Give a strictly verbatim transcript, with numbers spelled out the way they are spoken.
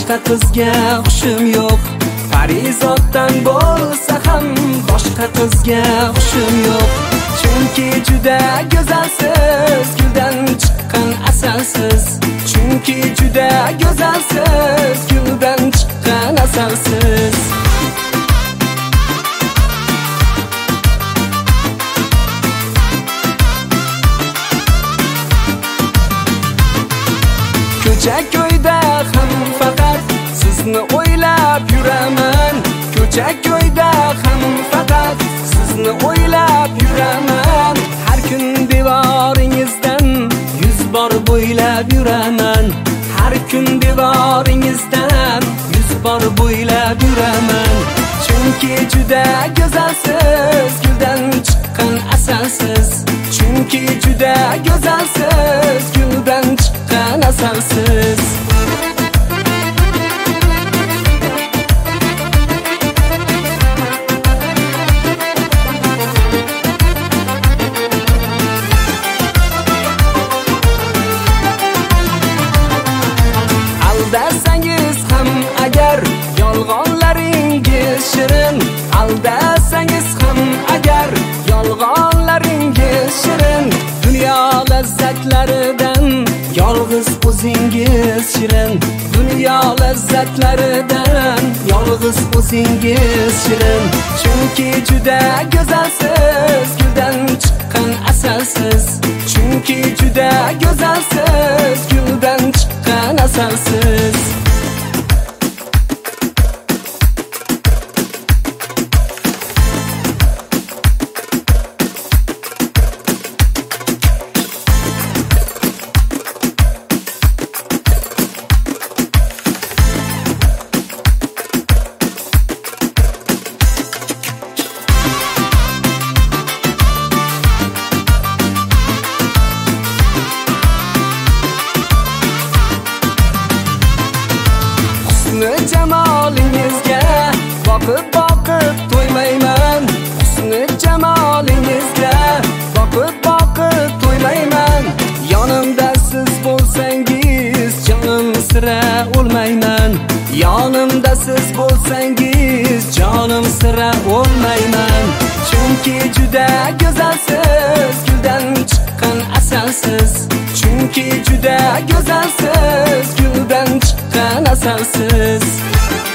boshqa qizga hushim yo'q. Parizoddan bo'lsa ham boshqa qizga hushim yo'q. Chunki juda go'zalsiz, guldan chiqqan asalsiz. Chunki juda go'zalsiz, guldan chiqqan asalsiz. Ko'cha ko'yda ham faqat sizni o'ylab yuraman. Ko'cha ko'yda ham faqat sizni o'ylab yuraman. Har kun devoringizdan yuz bor bo'ylab yuraman. Har kun devoringizdan yuz bor bo'ylab yuraman. Chunki juda go'zalsiz, guldan chiqqan asalsiz. Chunki juda go'zalsiz, guldan chiqqan asalsiz. Aldasangiz ham agar yolg'onlaringiz shirin, aldasangiz ham agar yolg'onlaringiz shirin, dunyo lazzatlaridan yolg'iz o'zingiz shirin. Dunyo lazzatlaridan yolg'iz o'zingiz shirin. Chunki juda go'zalsiz, guldan chiqqan asalsiz. Chunki juda go'zalsiz, guldan chiqqan asalsiz. Husni jamolingizga boqib boqib to'ymayman. Husni jamolingizga boqib boqib to'ymayman. Yonimda siz bo'lsangiz jonim sira o'lmayman. Yonimda siz bo'lsangiz jonim sira o'lmayman. Chunki juda go'zalsiz, guldan chiqqan asalsiz. Chunki juda go'zalsiz, guldan chiqqan asalsiz.